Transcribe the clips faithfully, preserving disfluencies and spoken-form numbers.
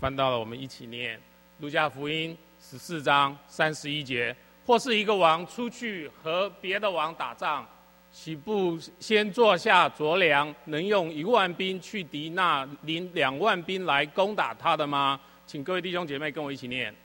翻到了我们一起念路加福音十四章三十一节，或是一个王出去和别的王打仗，岂不先坐下酌量，能用一万兵去敌那领两万兵来攻打他的吗？请各位弟兄姐妹跟我一起念。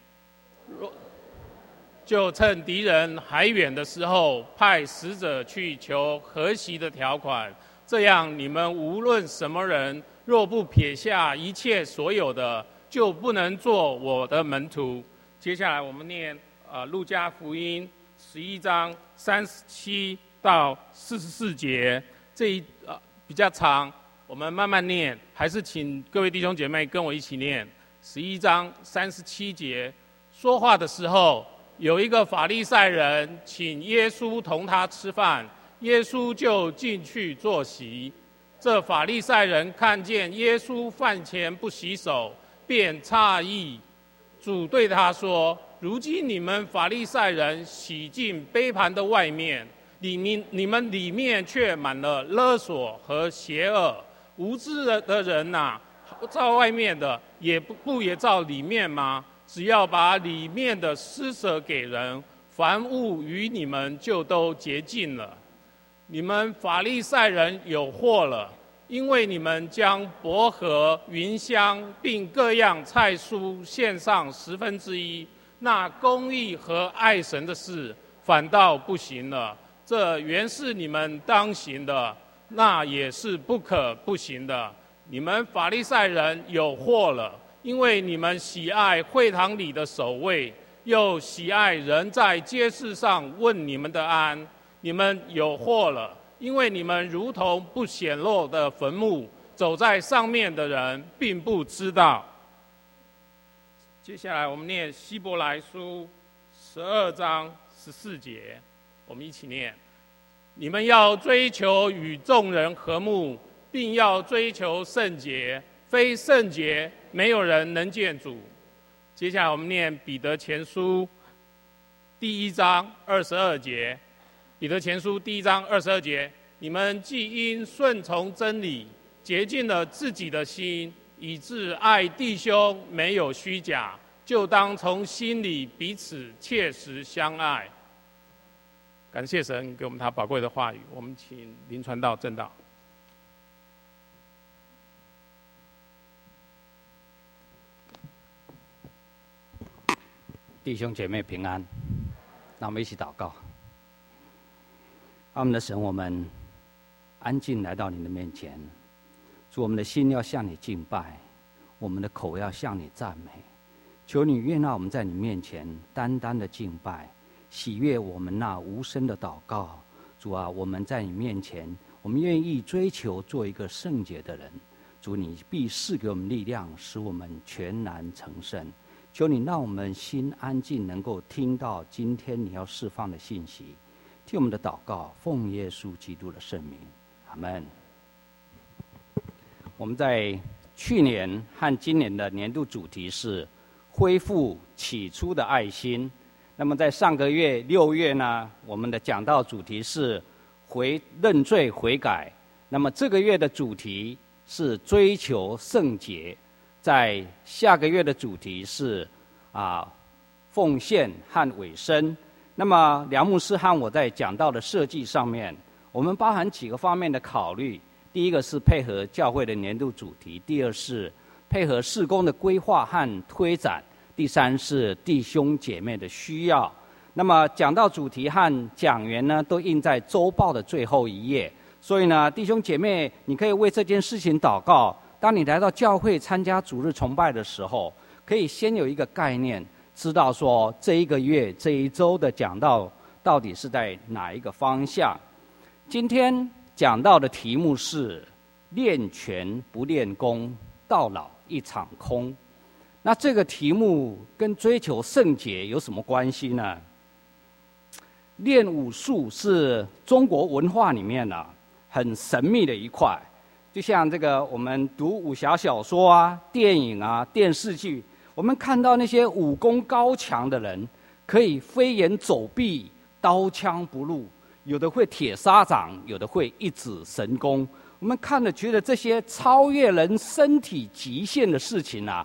就趁敌人还远的时候，派使者去求和息的条款，这样你们无论什么人，若不撇下一切所有的，就不能做我的门徒。接下来我们念呃路加福音十一章三十七到四十四节，这一呃比较长，我们慢慢念，还是请各位弟兄姐妹跟我一起念。十一章三十七节，说话的时候，有一个法利赛人请耶稣同他吃饭，耶稣就进去坐席。这法利赛人看见耶稣饭前不洗手，便诧异。主对他说：如今你们法利赛人洗净杯盘的外面，里面你们里面却满了勒索和邪恶。无知的人呐、啊，照外面的也不不也照里面吗？只要把里面的施舍给人，凡物与你们就都洁净了。你们法利赛人有祸了，因为你们将薄荷、芸香并各样菜蔬献上十分之一，那公义和爱神的事反倒不行了。这原是你们当行的，那也是不可不行的。你们法利赛人有祸了，因为你们喜爱会堂里的守卫，又喜爱人在街市上问你们的安。你们有祸了，因为你们如同不显露的坟墓，走在上面的人并不知道。接下来我们念希伯来书十二章十四节，我们一起念：你们要追求与众人和睦，并要追求圣洁，非圣洁没有人能见主。接下来我们念彼得前书第一章二十二节，彼得前书第一章二十二节：你们既因顺从真理，洁净了自己的心，以致爱弟兄没有虚假，就当从心里彼此切实相爱。感谢神给我们他宝贵的话语，我们请林传道正道。 弟兄姐妹平安，那我们一起祷告。阿们的神，我们安静来到你的面前，主，我们的心要向你敬拜，我们的口要向你赞美。求你悦纳我们在你面前单单的敬拜，喜悦我们那无声的祷告。主啊，我们在你面前，我们愿意追求做一个圣洁的人。主，你必赐给我们力量，使我们全然成圣。求你让我们心安静，能够听到今天你要释放的信息。听我们的祷告，奉耶稣基督的圣名，阿们。我们在去年和今年的年度主题是恢复起初的爱心。那么在上个月六月呢，我们的讲道主题是回认罪悔改。那么这个月的主题是追求圣洁。在下个月的主题是啊奉献和委身。那么梁牧师和我在讲道的设计上面，我们包含几个方面的考虑。第一个是配合教会的年度主题，第二是配合事工的规划和推展，第三是弟兄姐妹的需要。那么讲道主题和讲员呢，都印在周报的最后一页。所以呢，弟兄姐妹，你可以为这件事情祷告。当你来到教会参加主日崇拜的时候，可以先有一个概念，知道说这一个月、这一周的讲道到底是在哪一个方向。今天讲到的题目是练拳不练功，到老一场空。那这个题目跟追求圣洁有什么关系呢？练武术是中国文化里面啊很神秘的一块。就像这个，我们读武侠小说啊、电影啊、电视剧，我们看到那些武功高强的人，可以飞檐走壁、刀枪不入，有的会铁砂掌，有的会一指神功。我们看了觉得这些超越人身体极限的事情啊，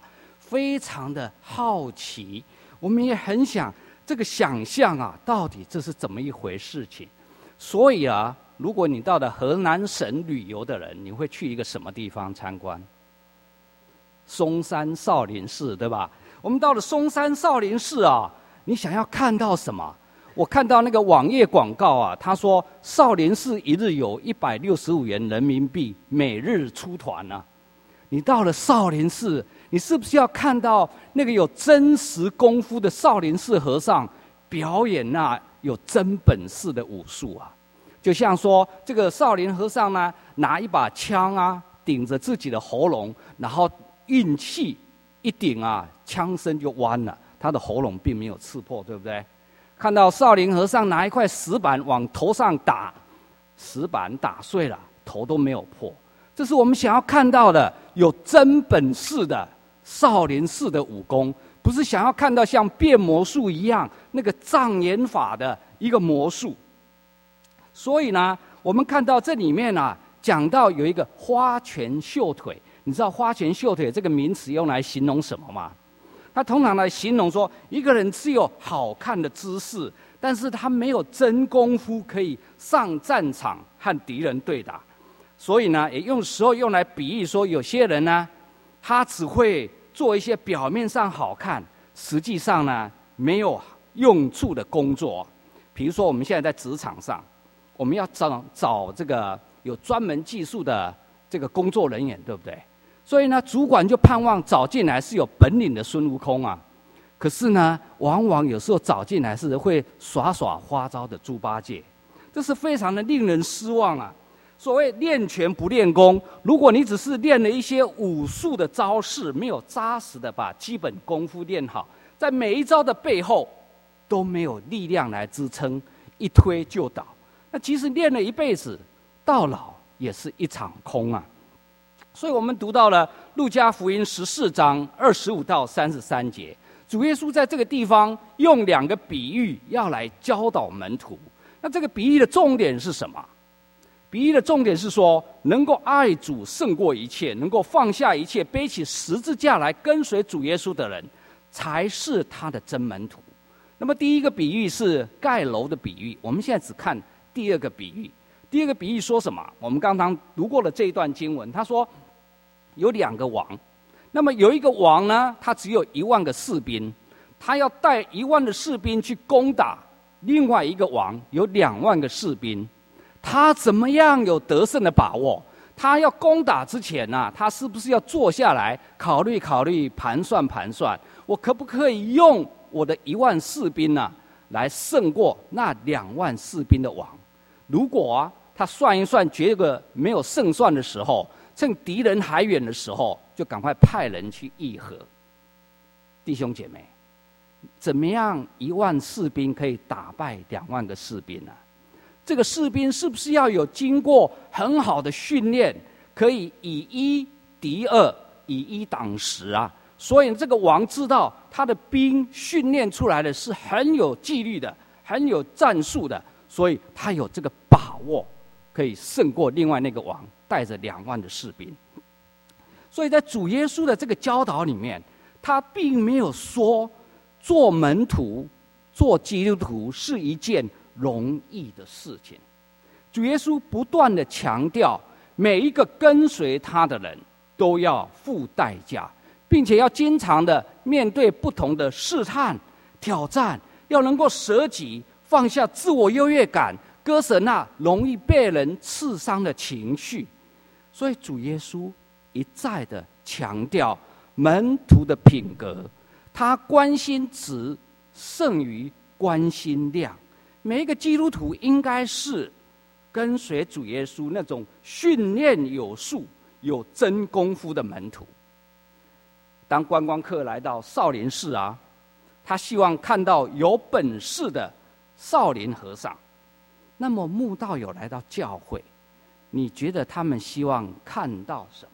非常的好奇，我们也很想这个想象啊，到底这是怎么一回事情。所以啊，如果你到了河南省旅游的人，你会去一个什么地方参观？嵩山少林寺，对吧？我们到了嵩山少林寺啊，你想要看到什么？我看到那个网页广告啊，他说少林寺一日有一百六十五元人民币，每日出团啊。你到了少林寺，你是不是要看到那个有真实功夫的少林寺和尚表演那有真本事的武术啊？就像说这个少林和尚呢，拿一把枪啊，顶着自己的喉咙，然后运气一顶啊，枪身就弯了，他的喉咙并没有刺破，对不对？看到少林和尚拿一块石板往头上打，石板打碎了，头都没有破。这是我们想要看到的有真本事的少林寺的武功，不是想要看到像变魔术一样那个障眼法的一个魔术。所以呢，我们看到这里面啊，讲到有一个花拳绣腿。你知道花拳绣腿这个名词用来形容什么吗？它通常来形容说，一个人只有好看的姿势，但是他没有真功夫可以上战场和敌人对打。所以呢，也用时候用来比喻说，有些人呢，他只会做一些表面上好看，实际上呢没有用处的工作。比如说，我们现在在职场上，我们要找找这个有专门技术的这个工作人员，对不对？所以呢，主管就盼望找进来是有本领的孙悟空啊。可是呢，往往有时候找进来是会耍耍花招的猪八戒，这是非常的令人失望啊。所谓练拳不练功，如果你只是练了一些武术的招式，没有扎实的把基本功夫练好，在每一招的背后都没有力量来支撑，一推就倒。那其实练了一辈子，到老也是一场空啊。所以我们读到了路加福音十四章二十五到三十三节，主耶稣在这个地方用两个比喻要来教导门徒。那这个比喻的重点是什么？比喻的重点是说，能够爱主胜过一切，能够放下一切，背起十字架来跟随主耶稣的人，才是他的真门徒。那么第一个比喻是盖楼的比喻，我们现在只看第二个比喻。第二个比喻说什么？我们刚刚读过了这一段经文，他说有两个王，那么有一个王呢，他只有一万个士兵，他要带一万的士兵去攻打另外一个王，有两万个士兵。他怎么样有得胜的把握？他要攻打之前呢、啊，他是不是要坐下来考虑考虑、盘算盘算，我可不可以用我的一万士兵呢、啊，来胜过那两万士兵的王？如果啊，他算一算，觉得没有胜算的时候，趁敌人还远的时候，就赶快派人去议和。弟兄姐妹，怎么样一万士兵可以打败两万个士兵呢、啊？这个士兵是不是要有经过很好的训练，可以以一敌二，以一挡十啊？所以这个王知道他的兵训练出来的是很有纪律的，很有战术的，所以他有这个把握，可以胜过另外那个王带着两万的士兵。所以在主耶稣的这个教导里面，他并没有说做门徒、做基督徒是一件容易的事情。主耶稣不断的强调，每一个跟随他的人都要付代价，并且要经常的面对不同的试探、挑战，要能够舍己，放下自我优越感，割舍那容易被人刺伤的情绪。所以主耶稣一再的强调门徒的品格，他关心质胜于关心量。每一个基督徒应该是跟随主耶稣那种训练有素、有真功夫的门徒。当观光客来到少林寺啊，他希望看到有本事的少林和尚。那么慕道友来到教会，你觉得他们希望看到什么？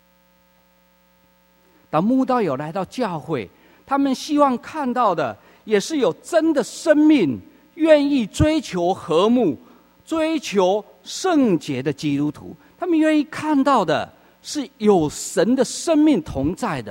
当慕道友来到教会，他们希望看到的也是有真的生命，愿意追求和睦、追求圣洁的基督徒。他们愿意看到的是有神的生命同在的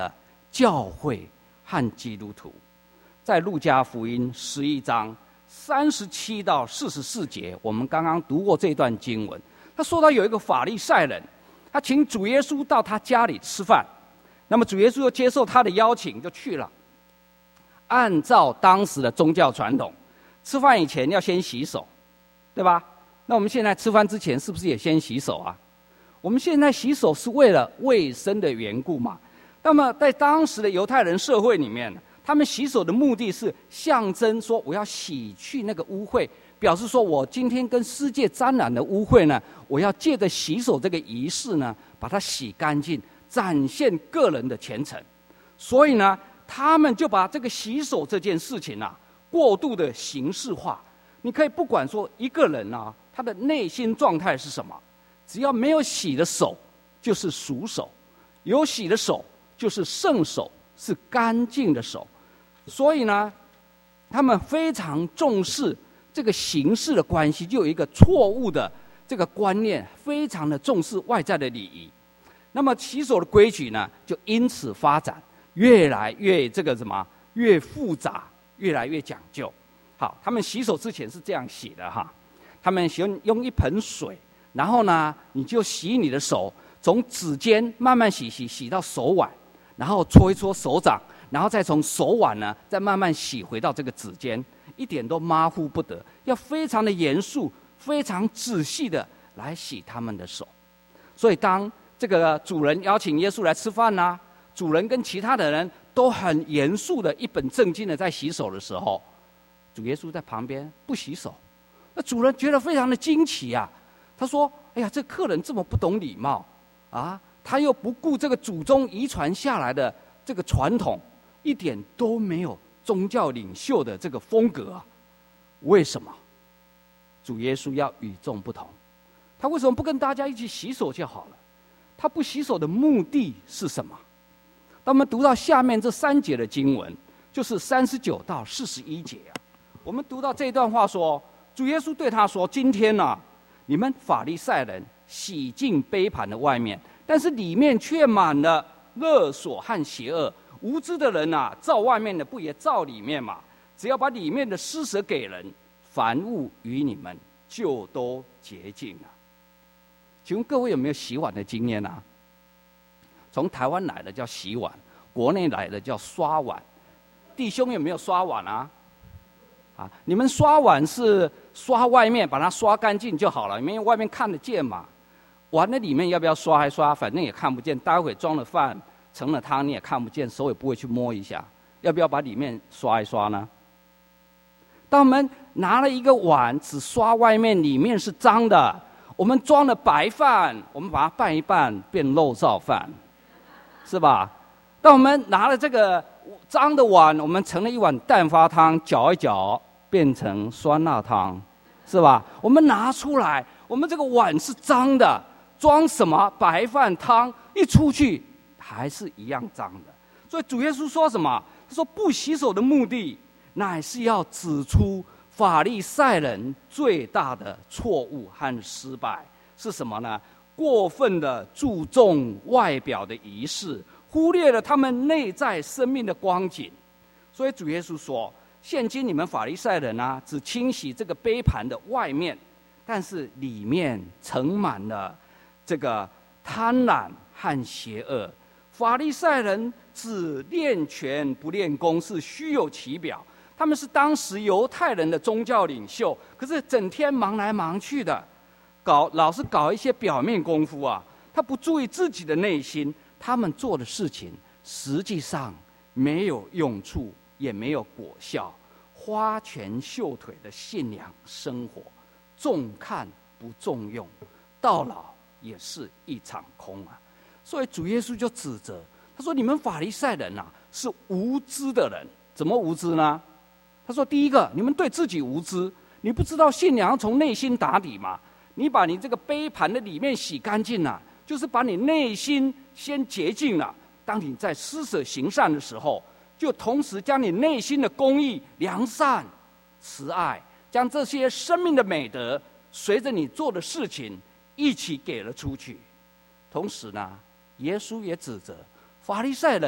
教会和基督徒。在路加福音十一章三十七到四十四节，我们刚刚读过这段经文。他说到有一个法利赛人，他请主耶稣到他家里吃饭，那么主耶稣就接受他的邀请，就去了。按照当时的宗教传统，吃饭以前要先洗手，对吧？那我们现在吃饭之前是不是也先洗手啊？我们现在洗手是为了卫生的缘故嘛？那么在当时的犹太人社会里面，他们洗手的目的是象征说我要洗去那个污秽，表示说我今天跟世界沾染的污秽呢，我要借着洗手这个仪式呢，把它洗干净，展现个人的虔诚。所以呢，他们就把这个洗手这件事情啊，过度的形式化。你可以不管说一个人啊，他的内心状态是什么，只要没有洗的手，就是俗手；有洗的手，就是圣手，是干净的手。所以呢，他们非常重视这个形式的关系，就有一个错误的这个观念，非常的重视外在的礼仪。那么洗手的规矩呢，就因此发展越来越这个什么，越复杂，越来越讲究。好，他们洗手之前是这样洗的哈，他们用用一盆水，然后呢，你就洗你的手，从指尖慢慢洗洗洗到手腕，然后搓一搓手掌，然后再从手腕呢，再慢慢洗回到这个指尖，一点都马虎不得，要非常的严肃、非常仔细的来洗他们的手。所以当这个主人邀请耶稣来吃饭啊，主人跟其他的人都很严肃的、一本正经的在洗手的时候，主耶稣在旁边不洗手，那主人觉得非常的惊奇啊。他说：“哎呀，这客人这么不懂礼貌啊，他又不顾这个祖宗遗传下来的这个传统，一点都没有宗教领袖的这个风格啊。为什么？主耶稣要与众不同，他为什么不跟大家一起洗手就好了？他不洗手的目的是什么？当我们读到下面这三节的经文，就是三十九到四十一节啊。我们读到这段话说，主耶稣对他说：今天呢、啊，你们法利赛人洗净杯盘的外面，但是里面却满了勒索和邪恶。无知的人啊，照外面的不也照里面嘛？只要把里面的施舍给人，凡物与你们就都洁净了。请问各位有没有洗碗的经验啊？从台湾来的叫洗碗，国内来的叫刷碗。弟兄有没有刷碗啊？啊，你们刷碗是刷外面，把它刷干净就好了，因为外面看得见嘛。碗的里面要不要刷还刷，反正也看不见。待会装了饭盛了汤你也看不见，手也不会去摸一下。要不要把里面刷一刷呢？当我们拿了一个碗，只刷外面，里面是脏的。我们装了白饭，我们把它拌一拌，变肉燥饭，是吧？当我们拿了这个脏的碗，我们盛了一碗蛋花汤，搅一搅，变成酸辣汤，是吧？我们拿出来，我们这个碗是脏的，装什么白饭汤，一出去还是一样脏的。所以主耶稣说什么？他说不洗手的目的，乃是要指出法利赛人最大的错误和失败是什么呢？过分的注重外表的仪式，忽略了他们内在生命的光景。所以主耶稣说，现今你们法利赛人啊，只清洗这个杯盘的外面，但是里面盛满了这个贪婪和邪恶。法利赛人只练权不练功，是虚有其表。他们是当时犹太人的宗教领袖，可是整天忙来忙去的，搞老是搞一些表面功夫啊。他不注意自己的内心，他们做的事情实际上没有用处，也没有果效，花拳绣腿的信仰生活，重看不重用，到老也是一场空啊。所以主耶稣就指责他说：“你们法利赛人啊，是无知的人。怎么无知呢？他说：第一个，你们对自己无知，你不知道信仰要从内心打底嘛。你把你这个杯盘的里面洗干净了，就是把你内心先洁净了。当你在施舍行善的时候，就同时将你内心的公义、良善、慈爱，将这些生命的美德，随着你做的事情一起给了出去。同时呢，耶稣也指责法利赛人啊，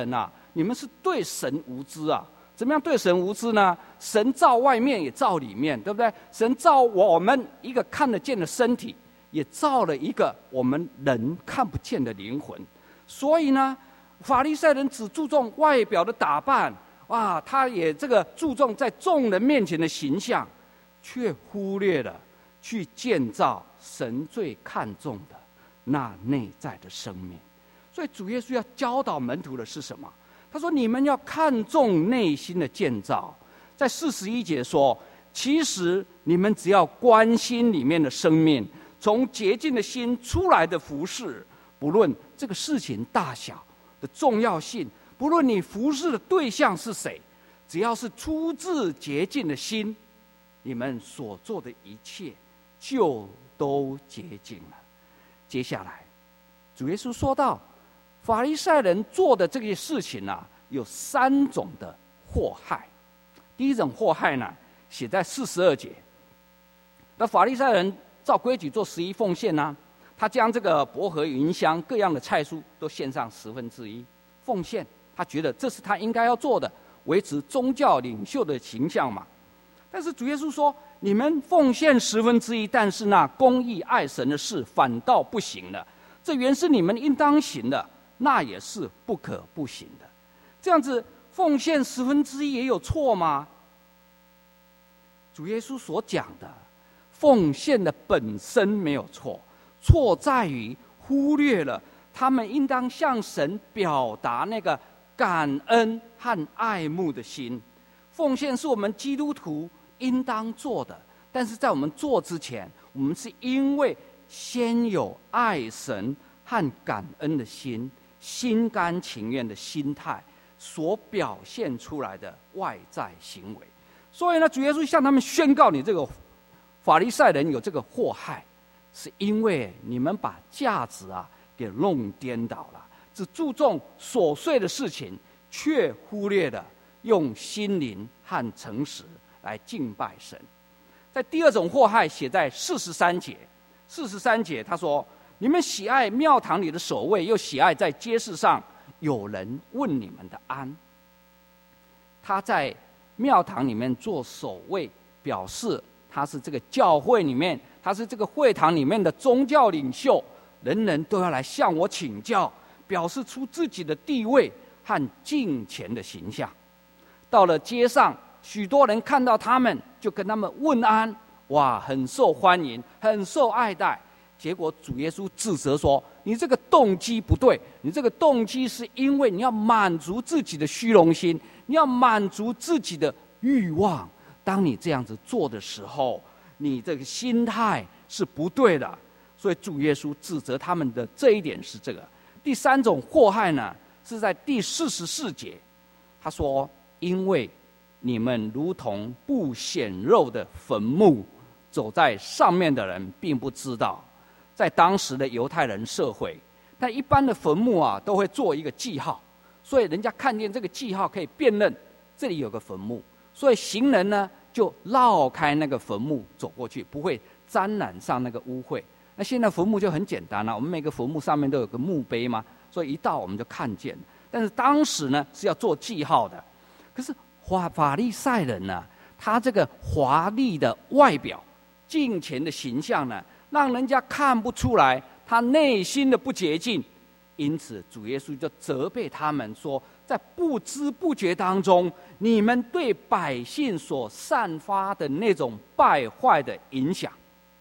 你们是对神无知啊！怎么样对神无知呢？神造外面也造里面，对不对？神造我们一个看得见的身体，也造了一个我们人看不见的灵魂。所以呢，法利赛人只注重外表的打扮，哇，他也这个注重在众人面前的形象，却忽略了去建造神最看重的那内在的生命。所以主耶稣要教导门徒的是什么？他说：你们要看重内心的建造。在四十一节说，其实你们只要关心里面的生命，从洁净的心出来的服事，不论这个事情大小的重要性，不论你服事的对象是谁，只要是出自洁净的心，你们所做的一切就都洁净了。接下来主耶稣说到，法利赛人做的这些事情啊，有三种的祸害。第一种祸害呢，写在四十二节。那法利赛人照规矩做十一奉献呢、啊，他将这个薄荷、云香各样的菜蔬都献上十分之一奉献，他觉得这是他应该要做的，维持宗教领袖的形象嘛。但是主耶稣说，你们奉献十分之一，但是那公义爱神的事反倒不行了。这原是你们应当行的，那也是不可不行的。这样子奉献十分之一也有错吗？主耶稣所讲的奉献的本身没有错，错在于忽略了他们应当向神表达那个感恩和爱慕的心。奉献是我们基督徒应当做的，但是在我们做之前，我们是因为先有爱神和感恩的心，心甘情愿的心态所表现出来的外在行为。所以呢，主耶稣向他们宣告，你这个法利赛人有这个祸害，是因为你们把价值啊给弄颠倒了，只注重琐碎的事情，却忽略了用心灵和诚实来敬拜神。在第二种祸害写在四十三节，四十三节他说，你们喜爱庙堂里的守卫，又喜爱在街市上有人问你们的安。他在庙堂里面做守卫，表示他是这个教会里面，他是这个会堂里面的宗教领袖，人人都要来向我请教，表示出自己的地位和敬虔的形象。到了街上，许多人看到他们就跟他们问安，哇，很受欢迎，很受爱戴。结果主耶稣指责说，你这个动机不对，你这个动机是因为你要满足自己的虚荣心，你要满足自己的欲望。当你这样子做的时候，你这个心态是不对的。所以主耶稣指责他们的这一点是这个。第三种祸害呢，是在第四十四节，他说，因为你们如同不显肉的坟墓，走在上面的人并不知道。在当时的犹太人社会，但一般的坟墓啊都会做一个记号，所以人家看见这个记号可以辨认这里有个坟墓，所以行人呢就绕开那个坟墓走过去，不会沾染上那个污秽。那现在坟墓就很简单了、啊，我们每个坟墓上面都有个墓碑嘛，所以一到我们就看见。但是当时呢是要做记号的。可是法法利赛人呢、啊，他这个华丽的外表、敬虔的形象呢，让人家看不出来他内心的不洁净。因此主耶稣就责备他们说，在不知不觉当中，你们对百姓所散发的那种败坏的影响。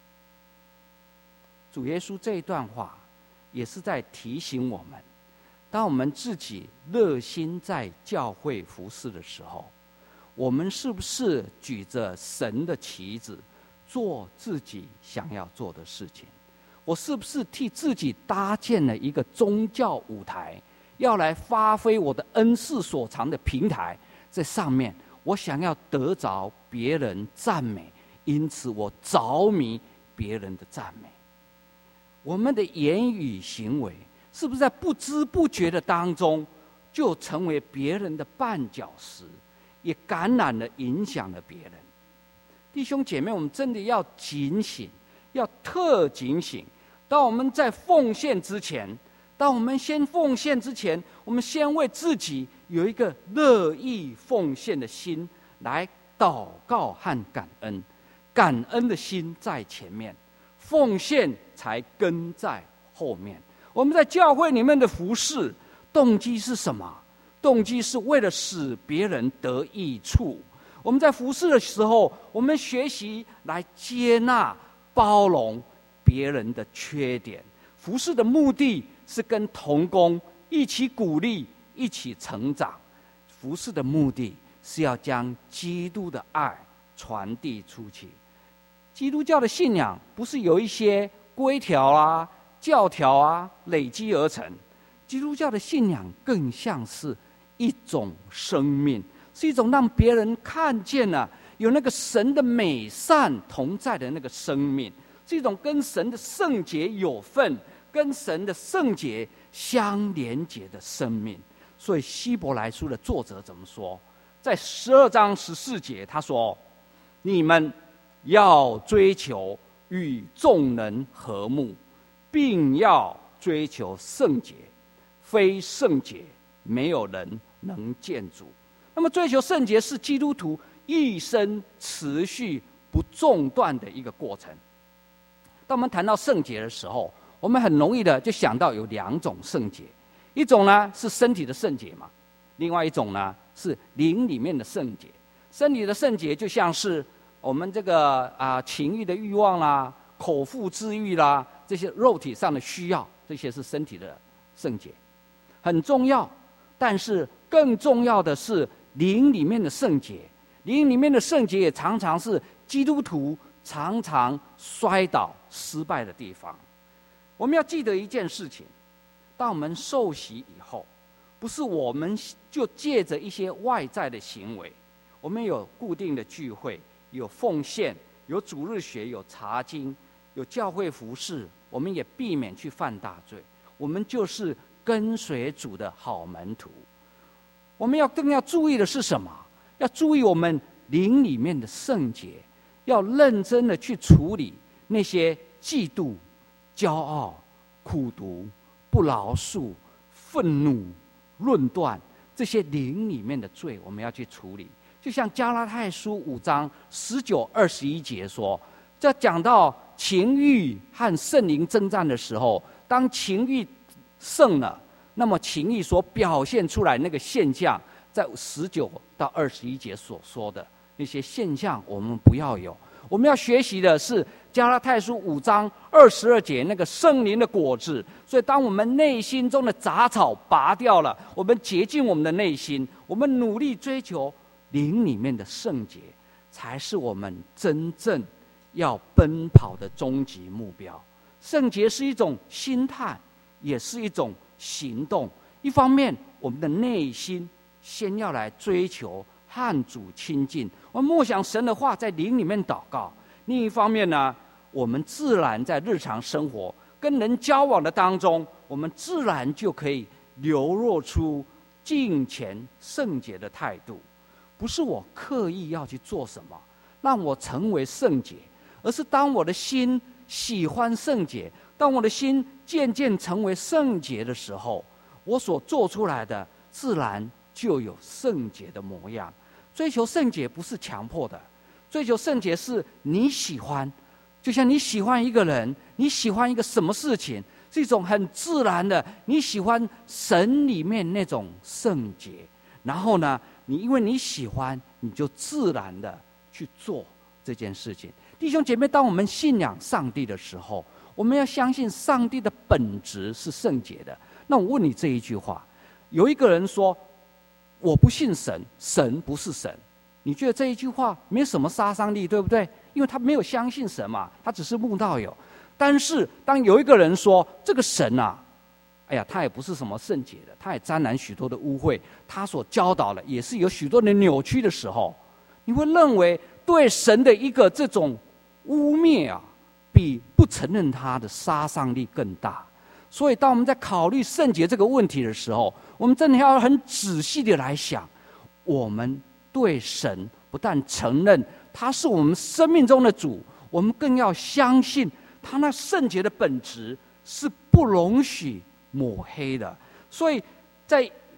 主耶稣这一段话也是在提醒我们，当我们自己热心在教会服事的时候，我们是不是举着神的旗子做自己想要做的事情？我是不是替自己搭建了一个宗教舞台，要来发挥我的恩赐所长的平台？在上面我想要得着别人赞美，因此我着迷别人的赞美。我们的言语行为是不是在不知不觉的当中就成为别人的绊脚石，也感染了影响了别人？弟兄姐妹，我们真的要警醒，要特警醒。当我们在奉献之前，当我们先奉献之前，我们先为自己有一个乐意奉献的心来祷告和感恩，感恩的心在前面，奉献才跟在后面。我们在教会里面的服事，动机是什么？动机是为了使别人得益处。我们在服事的时候，我们学习来接纳、包容别人的缺点。服事的目的是跟同工一起鼓励、一起成长。服事的目的是要将基督的爱传递出去。基督教的信仰不是有一些规条啊、教条啊累积而成，基督教的信仰更像是一种生命，是一种让别人看见了、啊、有那个神的美善同在的那个生命，是一种跟神的圣洁有份、跟神的圣洁相连结的生命。所以希伯来书的作者怎么说？在十二章十四节他说，你们要追求与众人和睦，并要追求圣洁，非圣洁没有人能见主。那么追求圣洁是基督徒一生持续不中断的一个过程。当我们谈到圣洁的时候，我们很容易的就想到有两种圣洁，一种呢是身体的圣洁嘛，另外一种呢是灵里面的圣洁。身体的圣洁就像是我们这个啊、呃、情欲的欲望啦、口腹之欲啦，这些肉体上的需要，这些是身体的圣洁，很重要。但是更重要的是灵里面的圣洁。灵里面的圣洁也常常是基督徒常常摔倒失败的地方。我们要记得一件事情，当我们受洗以后，不是我们就借着一些外在的行为，我们有固定的聚会，有奉献，有主日学，有查经，有教会服事，我们也避免去犯大罪。我们就是跟随主的好门徒。我们要更要注意的是什么？要注意我们灵里面的圣洁，要认真的去处理那些嫉妒、骄傲、苦毒、不饶恕、愤怒、论断，这些灵里面的罪，我们要去处理。就像加拉太书五章十九、二十一节说，在讲到情欲和圣灵征战的时候，当情欲胜了，那么情欲所表现出来那个现象，在十九到二十一节所说的那些现象，我们不要有。我们要学习的是加拉太书五章二十二节那个圣灵的果子。所以当我们内心中的杂草拔掉了，我们洁净我们的内心，我们努力追求灵里面的圣洁，才是我们真正要奔跑的终极目标。圣洁是一种心态，也是一种行动。一方面我们的内心先要来追求和主亲近，我们默想神的话，在灵里面祷告。另一方面呢，我们自然在日常生活跟人交往的当中，我们自然就可以流露出敬虔圣洁的态度。不是我刻意要去做什么让我成为圣洁，而是当我的心喜欢圣洁，当我的心渐渐成为圣洁的时候，我所做出来的自然就有圣洁的模样。追求圣洁不是强迫的，追求圣洁是你喜欢，就像你喜欢一个人，你喜欢一个什么事情，是一种很自然的，你喜欢神里面那种圣洁，然后呢，你因为你喜欢，你就自然的去做这件事情。弟兄姐妹，当我们信仰上帝的时候，我们要相信上帝的本质是圣洁的。那我问你这一句话，有一个人说我不信神，神不是神，你觉得这一句话没什么杀伤力，对不对？因为他没有相信神嘛，他只是慕道友。但是当有一个人说这个神啊，哎呀，他也不是什么圣洁的，他也沾染许多的污秽，他所教导的也是有许多的扭曲的时候，你会认为对神的一个这种污蔑啊，比不承认他的杀伤力更大。所以当我们在考虑圣洁这个问题的时候，我们真的要很仔细的来想，我们对神不但承认他是我们生命中的主，我们更要相信他那圣洁的本质是不容许抹黑的。所以在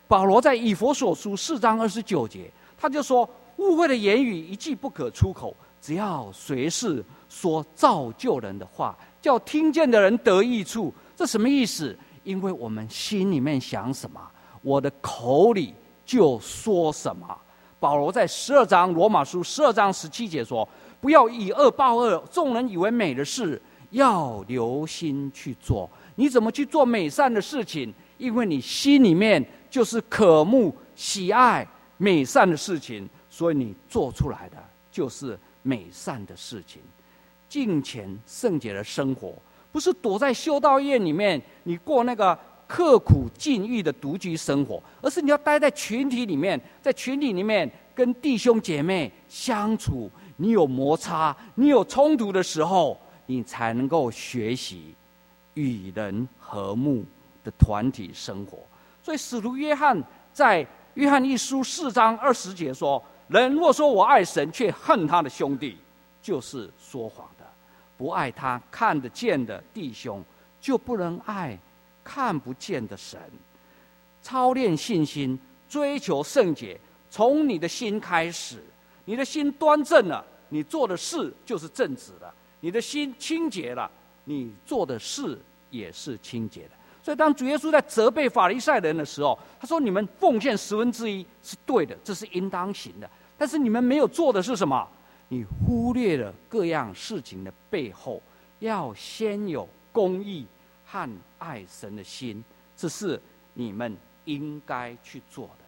保罗在以弗所书四章二十九节，他就说：污秽的言语一句不可出口，只要随时说造就人的话，叫听见的人得益处。这什么意思？因为我们心里面想什么，我的口里就说什么。保罗在十二章罗马书十二章十七节说：不要以恶报恶，众人以为美的事，要留心去做。你怎么去做美善的事情？因为你心里面就是渴慕喜爱美善的事情，所以你做出来的就是美善的事情。敬虔圣洁的生活，不是躲在修道院里面你过那个刻苦禁欲的独居生活，而是你要待在群体里面，在群体里面跟弟兄姐妹相处，你有摩擦，你有冲突的时候，你才能够学习与人和睦的团体生活。所以使徒约翰在约翰一书四章二十节说：人若说我爱神，却恨他的兄弟，就是说谎的。不爱他看得见的弟兄，就不能爱看不见的神。操练信心，追求圣洁，从你的心开始。你的心端正了，你做的事就是正直了；你的心清洁了，你做的事也是清洁的。所以当主耶稣在责备法利赛人的时候，他说：你们奉献十分之一是对的，这是应当行的，但是你们没有做的是什么？你忽略了各样事情的背后，要先有公义和爱神的心，这是你们应该去做的。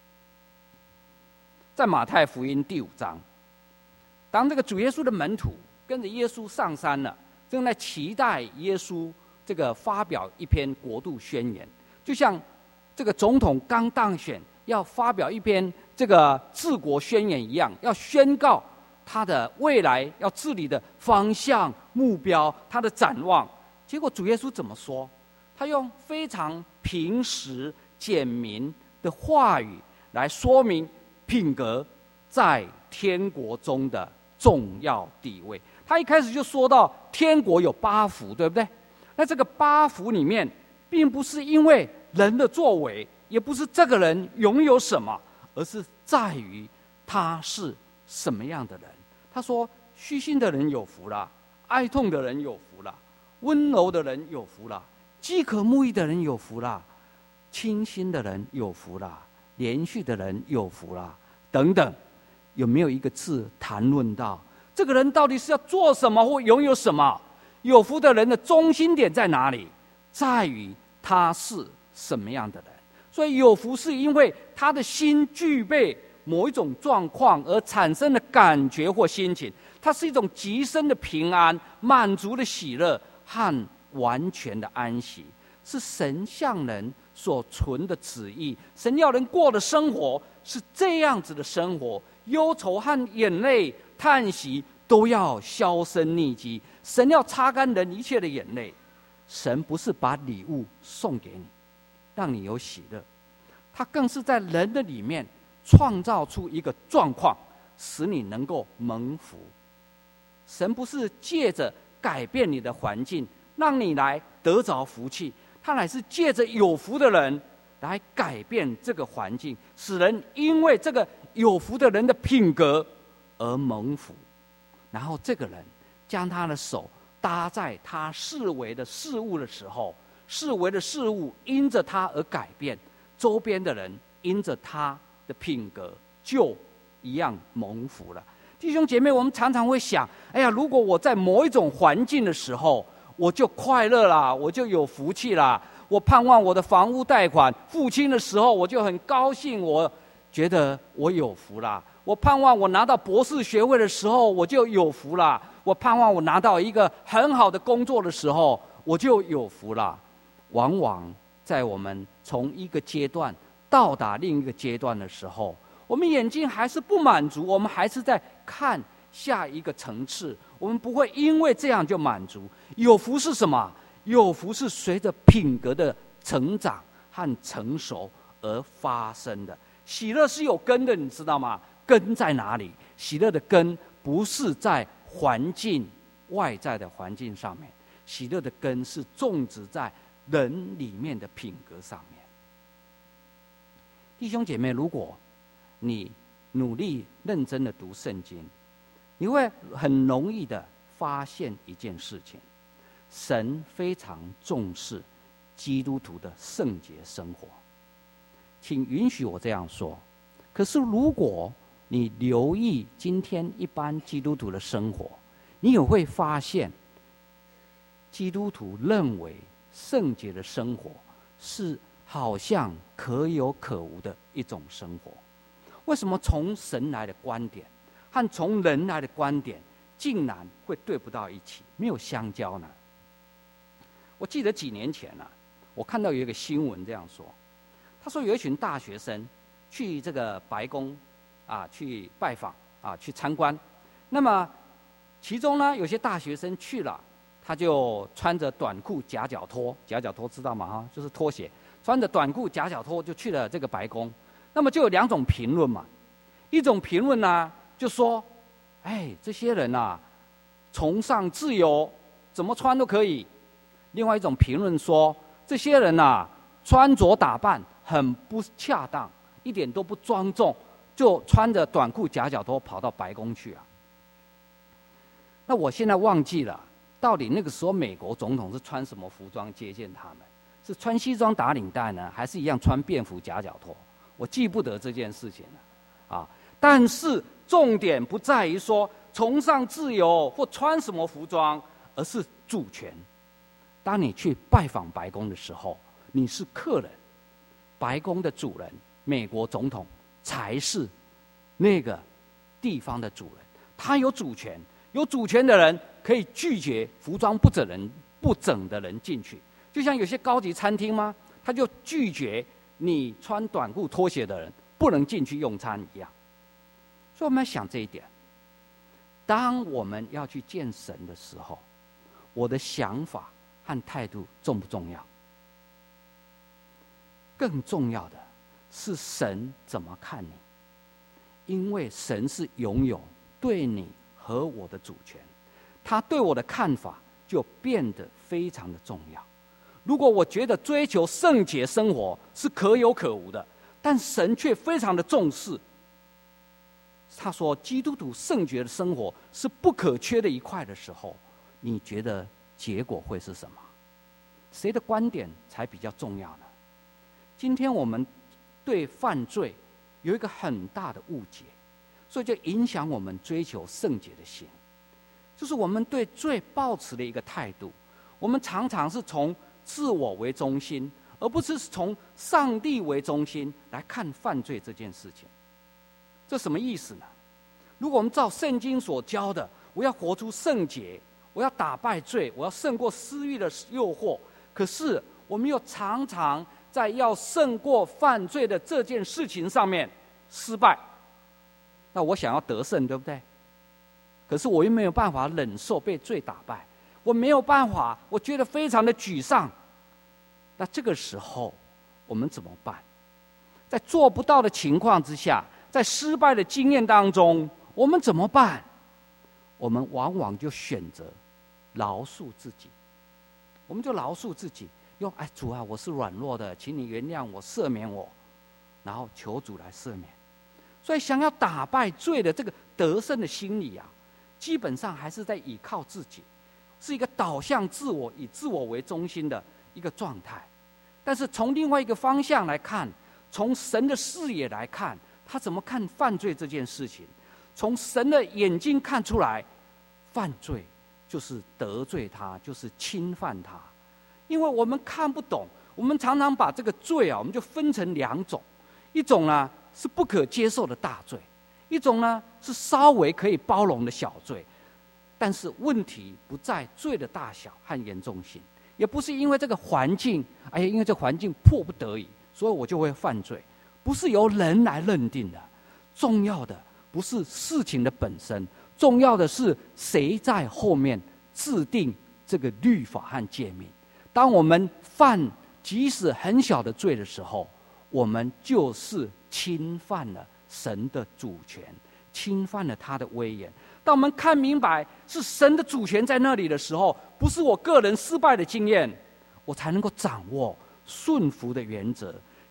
在马太福音第五章，当这个主耶稣的门徒跟着耶稣上山了，正在期待耶稣这个发表一篇国度宣言，就像这个总统刚当选要发表一篇这个治国宣言一样，要宣告他的未来要治理的方向、目标、他的展望。结果主耶稣怎么说？他用非常平实简明的话语来说明品格在天国中的重要地位。他一开始就说到天国有八福，对不对？那这个八福里面，并不是因为人的作为，也不是这个人拥有什么，而是在于他是什么样的人。他说：虚心的人有福了，哀痛的人有福了，温柔的人有福了，饥渴慕义的人有福了，清心的人有福了，连续的人有福了，等等。有没有一个字谈论到这个人到底是要做什么或拥有什么？有福的人的中心点在哪里？在于他是什么样的人。所以有福是因为他的心具备某一种状况而产生的感觉或心情，它是一种极深的平安、满足的喜乐和完全的安息，是神向人所存的旨意。神要人过的生活是这样子的生活，忧愁和眼泪、叹息都要销声匿迹。神要擦干人一切的眼泪。神不是把礼物送给你，让你有喜乐，他更是在人的里面创造出一个状况，使你能够蒙福。神不是借着改变你的环境让你来得着福气，他乃是借着有福的人来改变这个环境，使人因为这个有福的人的品格而蒙福。然后这个人将他的手搭在他视为的事物的时候，视为的事物因着他而改变，周边的人因着他的品格就一样蒙福了。弟兄姐妹，我们常常会想，哎呀，如果我在某一种环境的时候，我就快乐啦，我就有福气啦。我盼望我的房屋贷款付清的时候，我就很高兴，我觉得我有福啦。我盼望我拿到博士学位的时候，我就有福啦。我盼望我拿到一个很好的工作的时候，我就有福啦。往往在我们从一个阶段到达另一个阶段的时候，我们眼睛还是不满足，我们还是在看下一个层次，我们不会因为这样就满足。有福是什么？有福是随着品格的成长和成熟而发生的。喜乐是有根的，你知道吗？根在哪里？喜乐的根不是在环境外在的环境上面，喜乐的根是种植在人里面的品格上面。 弟兄姐妹，如果你努力认真的读圣经，你会很容易的发现一件事情：神非常重视基督徒的圣洁生活。请允许我这样说。可是如果你留意今天一般基督徒的生活，你也会发现，基督徒认为圣洁的生活是好像可有可无的一种生活。为什么从神来的观点和从人来的观点竟然会对不到一起，没有相交呢？我记得几年前啊，我看到有一个新闻这样说，他说有一群大学生去这个白宫啊去拜访啊去参观，那么其中呢有些大学生去了，他就穿着短裤夹脚拖，夹脚拖知道吗？哈，就是拖鞋，穿着短裤夹脚拖就去了这个白宫。那么就有两种评论嘛，一种评论呢就说，哎，这些人啊崇尚自由，怎么穿都可以。另外一种评论说，这些人啊穿着打扮很不恰当，一点都不庄重，就穿着短裤夹脚拖跑到白宫去啊。那我现在忘记了，到底那个时候美国总统是穿什么服装接见他们？是穿西装打领带呢，还是一样穿便服夹脚拖？我记不得这件事情了，啊！但是重点不在于说崇尚自由或穿什么服装，而是主权。当你去拜访白宫的时候，你是客人，白宫的主人，美国总统才是那个地方的主人，他有主权。有主权的人可以拒绝服装不整人不整的人进去，就像有些高级餐厅吗？他就拒绝你穿短裤拖鞋的人不能进去用餐一样。所以我们要想这一点，当我们要去见神的时候，我的想法和态度重不重要？更重要的是神怎么看你，因为神是拥有对你和我的主权，他对我的看法就变得非常的重要。如果我觉得追求圣洁生活是可有可无的，但神却非常的重视，他说基督徒圣洁的生活是不可缺的一块的时候，你觉得结果会是什么？谁的观点才比较重要呢？今天我们对犯罪有一个很大的误解，所以就影响我们追求圣洁的心，就是我们对罪抱持的一个态度。我们常常是从自我为中心，而不是从上帝为中心来看犯罪这件事情。这什么意思呢？如果我们照圣经所教的，我要活出圣洁，我要打败罪，我要胜过私欲的诱惑，可是我们又常常在要胜过犯罪的这件事情上面失败。那我想要得胜，对不对？可是我又没有办法忍受被罪打败，我没有办法，我觉得非常的沮丧。那这个时候我们怎么办？在做不到的情况之下，在失败的经验当中，我们怎么办？我们往往就选择饶恕自己，我们就饶恕自己，用哎主啊，我是软弱的，请你原谅我，赦免我，然后求主来赦免。所以想要打败罪的这个得胜的心理啊，基本上还是在倚靠自己，是一个导向自我、以自我为中心的一个状态。但是从另外一个方向来看，从神的视野来看，他怎么看犯罪这件事情？从神的眼睛看出来，犯罪就是得罪他，就是侵犯他。因为我们看不懂，我们常常把这个罪啊，我们就分成两种，一种呢是不可接受的大罪，一种呢是稍微可以包容的小罪。但是问题不在罪的大小和严重性，也不是因为这个环境，哎呀，因为这环境迫不得已，所以我就会犯罪，不是由人来认定的。重要的不是事情的本身，重要的是谁在后面制定这个律法和诫命。当我们犯即使很小的罪的时候，我们就是侵犯了神的主权，侵犯了他的威严。当我们看明白是神的主权在那里的时候，不是我个人失败的经验，我才能够掌握顺服的原则，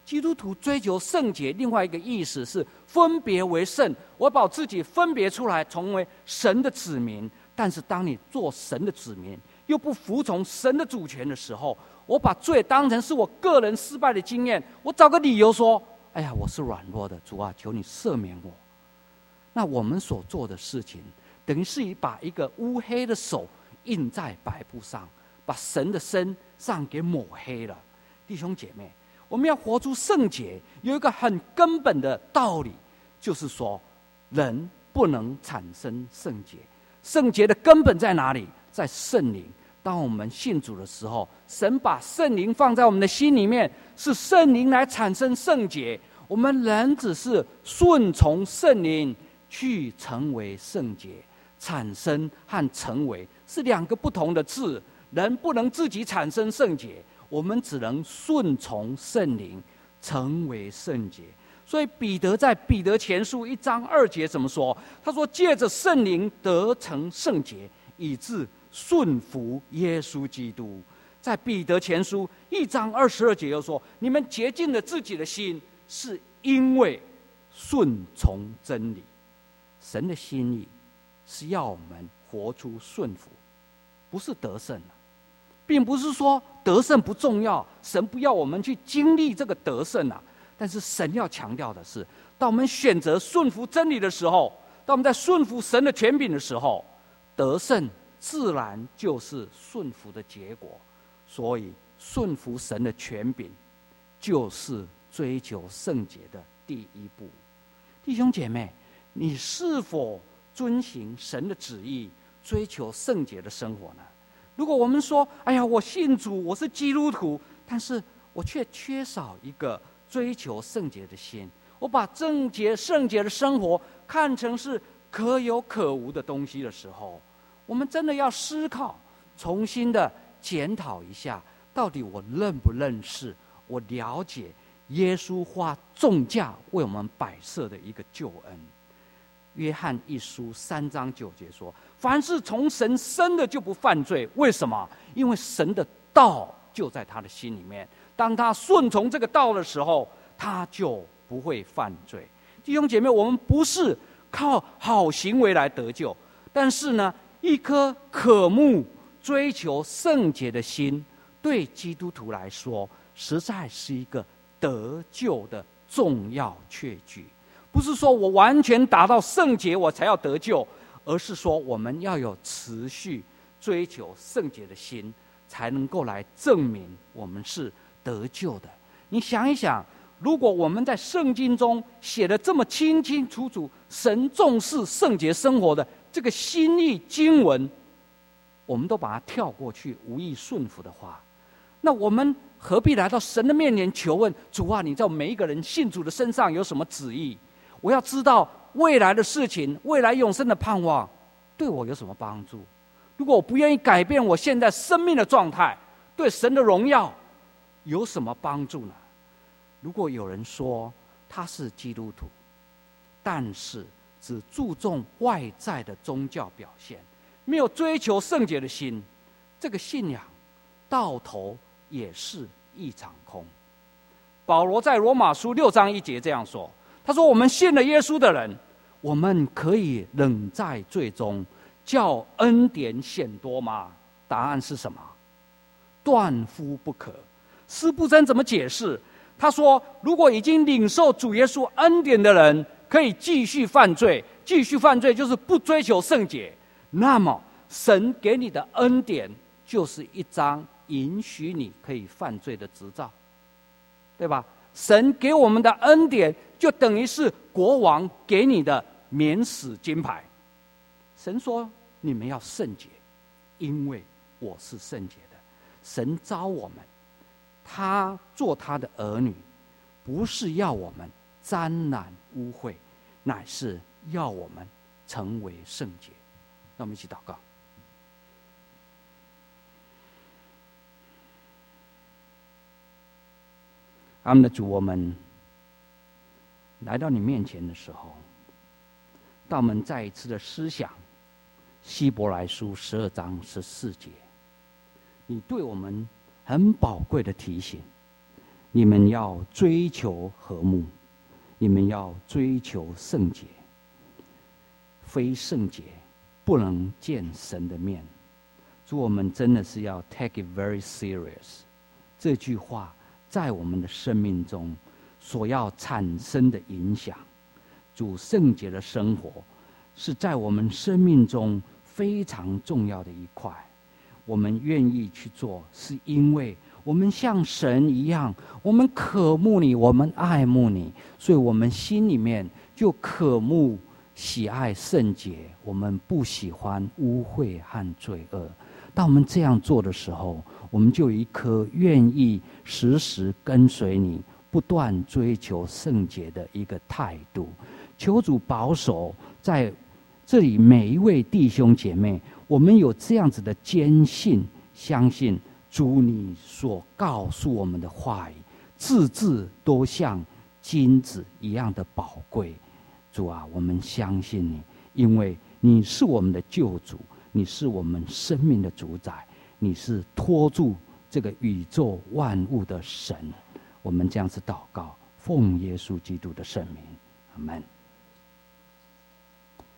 基督徒追求圣洁，另外一个意思是分别为圣。我把自己分别出来，成为神的子民。但是当你做神的子民，又不服从神的主权的时候，我把罪当成是我个人失败的经验，我找个理由说：哎呀，我是软弱的，主啊，求你赦免我。那我们所做的事情，等于是把一个乌黑的手印在白布上，把神的身上给抹黑了。弟兄姐妹，我们要活出圣洁，有一个很根本的道理，就是说人不能产生圣洁。圣洁的根本在哪里？在圣灵。当我们信主的时候，神把圣灵放在我们的心里面，是圣灵来产生圣洁。我们人只是顺从圣灵去成为圣洁。产生和成为是两个不同的字，人不能自己产生圣洁，我们只能顺从圣灵成为圣洁。所以彼得在彼得前书一章二节怎么说？他说：借着圣灵得成圣洁，以致顺服耶稣基督。在彼得前书一章二十二节又说：你们洁净了自己的心，是因为顺从真理。神的心意是要我们活出顺服，不是得胜了，并不是说得胜不重要，神不要我们去经历这个得胜啊。但是神要强调的是，当我们选择顺服真理的时候，当我们在顺服神的权柄的时候，得胜自然就是顺服的结果。所以顺服神的权柄就是追求圣洁的第一步。弟兄姐妹，你是否遵行神的旨意，追求圣洁的生活呢？如果我们说：哎呀，我信主，我是基督徒，但是我却缺少一个追求圣洁的心，我把圣洁圣洁的生活看成是可有可无的东西的时候，我们真的要思考，重新的检讨一下，到底我认不认识，我了解耶稣花重价为我们摆设的一个救恩。约翰一书三章九节说：凡是从神生的就不犯罪。为什么？因为神的道就在他的心里面，当他顺从这个道的时候，他就不会犯罪。弟兄姐妹，我们不是靠好行为来得救，但是呢，一颗渴慕追求圣洁的心，对基督徒来说，实在是一个得救的重要确据。不是说我完全达到圣洁我才要得救，而是说我们要有持续追求圣洁的心，才能够来证明我们是得救的。你想一想，如果我们在圣经中写的这么清清楚楚，神重视圣洁生活的这个心意经文，我们都把它跳过去，无意顺服的话，那我们何必来到神的面前求问主啊？你在每一个人信主的身上有什么旨意？我要知道未来的事情，未来永生的盼望对我有什么帮助？如果我不愿意改变我现在生命的状态，对神的荣耀有什么帮助呢？如果有人说他是基督徒，但是只注重外在的宗教表现，没有追求圣洁的心，这个信仰到头也是一场空。保罗在罗马书六章一节这样说，他说：我们信了耶稣的人，我们可以仍在罪中，叫恩典显多吗？答案是什么？断乎不可。司布真怎么解释？他说：如果已经领受主耶稣恩典的人可以继续犯罪，继续犯罪就是不追求圣洁，那么神给你的恩典就是一张允许你可以犯罪的执照，对吧？神给我们的恩典就等于是国王给你的免死金牌。神说你们要圣洁，因为我是圣洁的。神召我们，他做他的儿女，不是要我们沾染污秽，乃是要我们成为圣洁。那我们一起祷告。阿们的主，我们来到你面前的时候，当我们再一次的思想希伯来书十二章十四节，你对我们很宝贵的提醒， 你们要追求和睦，你们要追求圣洁。非圣洁不能见神的面。主，我们真的是要 take it very serious。这句话在我们的生命中所要产生的影响。主，圣洁的生活是在我们生命中非常重要的一块。我们愿意去做，是因为我们像神一样，我们渴慕你，我们爱慕你，所以我们心里面就渴慕喜爱圣洁，我们不喜欢污秽和罪恶。当我们这样做的时候，我们就有一颗愿意时时跟随你，不断追求圣洁的一个态度。求主保守在这里每一位弟兄姐妹，我们有这样子的坚信，相信主你所告诉我们的话语，字字都像金子一样的宝贵。主啊，我们相信你，因为你是我们的救主，你是我们生命的主宰，你是托住这个宇宙万物的神。我们这样子祷告，奉耶稣基督的圣名，阿们。